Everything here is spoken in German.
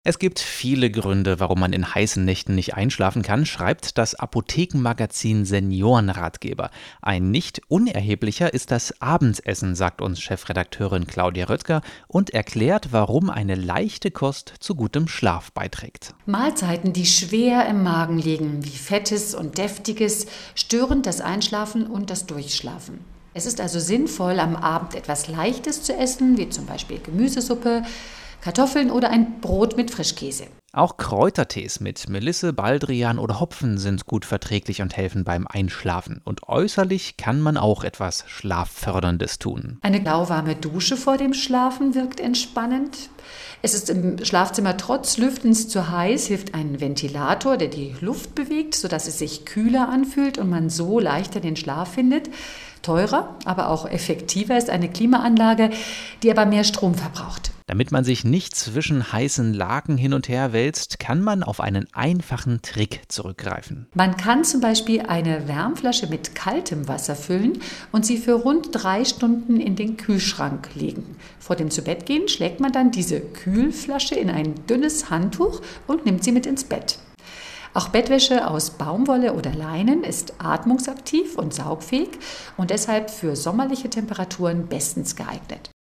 Es gibt viele Gründe, warum man in heißen Nächten nicht einschlafen kann, schreibt das Apothekenmagazin Seniorenratgeber. Ein nicht unerheblicher ist das Abendessen, sagt uns Chefredakteurin Claudia Röttger und erklärt, warum eine leichte Kost zu gutem Schlaf beiträgt. Mahlzeiten, die schwer im Magen liegen, wie Fettes und Deftiges, stören das Einschlafen und das Durchschlafen. Es ist also sinnvoll, am Abend etwas Leichtes zu essen, wie zum Beispiel Gemüsesuppe, Kartoffeln oder ein Brot mit Frischkäse. Auch Kräutertees mit Melisse, Baldrian oder Hopfen sind gut verträglich und helfen beim Einschlafen. Und äußerlich kann man auch etwas Schlafförderndes tun. Eine lauwarme Dusche vor dem Schlafen wirkt entspannend. Es ist im Schlafzimmer trotz Lüftens zu heiß, hilft ein Ventilator, der die Luft bewegt, sodass es sich kühler anfühlt und man so leichter den Schlaf findet. Teurer, aber auch effektiver ist eine Klimaanlage, die aber mehr Strom verbraucht. Damit man sich nicht zwischen heißen Laken hin und her wälzt, kann man auf einen einfachen Trick zurückgreifen. Man kann zum Beispiel eine Wärmflasche mit kaltem Wasser füllen und sie für rund 3 Stunden in den Kühlschrank legen. Vor dem Zubettgehen schlägt man dann diese Kühlflasche in ein dünnes Handtuch und nimmt sie mit ins Bett. Auch Bettwäsche aus Baumwolle oder Leinen ist atmungsaktiv und saugfähig und deshalb für sommerliche Temperaturen bestens geeignet.